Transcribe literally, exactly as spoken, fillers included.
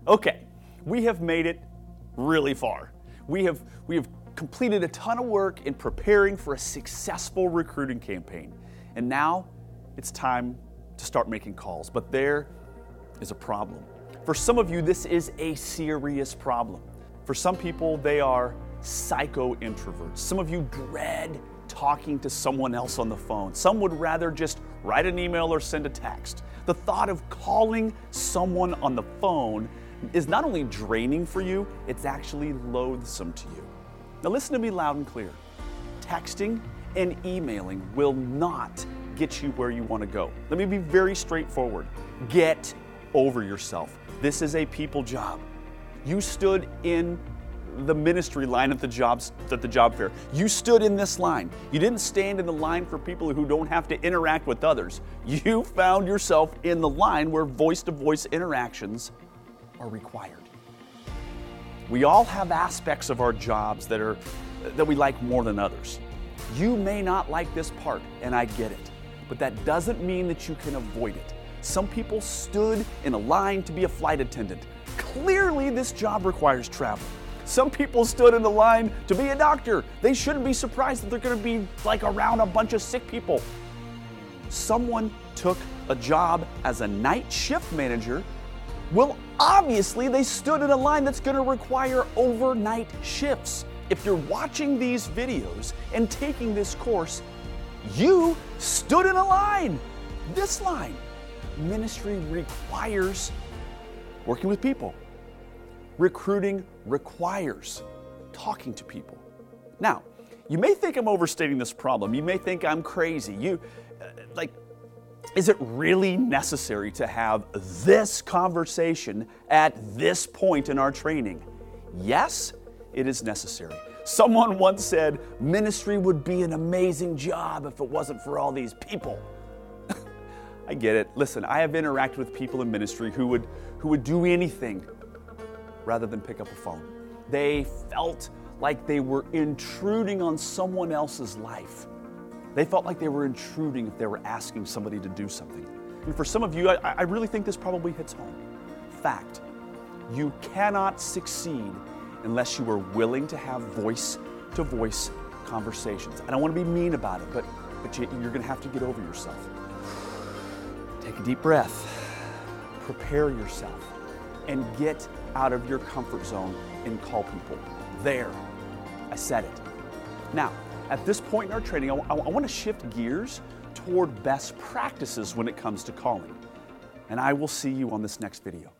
Okay, we have made it really far. We have, we have completed a ton of work in preparing for a successful recruiting campaign. And now it's time to start making calls. But there is a problem. For some of you, this is a serious problem. For some people, they are psycho introverts. Some of you dread talking to someone else on the phone. Some would rather just write an email or send a text. The thought of calling someone on the phone is not only draining for you, it's actually loathsome to you. Now listen to me loud and clear. Texting and emailing will not get you where you want to go. Let me be very straightforward. Get over yourself. This is a people job. You stood in the ministry line at the jobs at the job fair. You stood in this line. You didn't stand in the line for people who don't have to interact with others. You found yourself in the line where voice-to-voice interactions are required. We all have aspects of our jobs that are that we like more than others. You may not like this part, and I get it, but that doesn't mean that you can avoid it. Some people stood in a line to be a flight attendant. Clearly, this job requires travel. Some people stood in a line to be a doctor. They shouldn't be surprised that they're going to be like around a bunch of sick people. Someone took a job as a night shift manager. Well, obviously, they stood in a line that's going to require overnight shifts. If you're watching these videos and taking this course, you stood in a line. This line. Ministry requires working with people. Recruiting requires talking to people. Now, you may think I'm overstating this problem. You may think I'm crazy. You, uh, like, is it really necessary to have this conversation at this point in our training? Yes, it is necessary. Someone once said, ministry would be an amazing job if it wasn't for all these people. I get it. Listen, I have interacted with people in ministry who would, who would do anything rather than pick up a phone. They felt like they were intruding on someone else's life. They felt like they were intruding if they were asking somebody to do something. And for some of you, I, I really think this probably hits home. Fact, you cannot succeed unless you are willing to have voice-to-voice conversations. I don't want to be mean about it, but, but you, you're going to have to get over yourself. Take a deep breath, prepare yourself, and get out of your comfort zone and call people. There, I said it. Now, at this point in our training, I, I, I want to shift gears toward best practices when it comes to calling. And I will see you on this next video.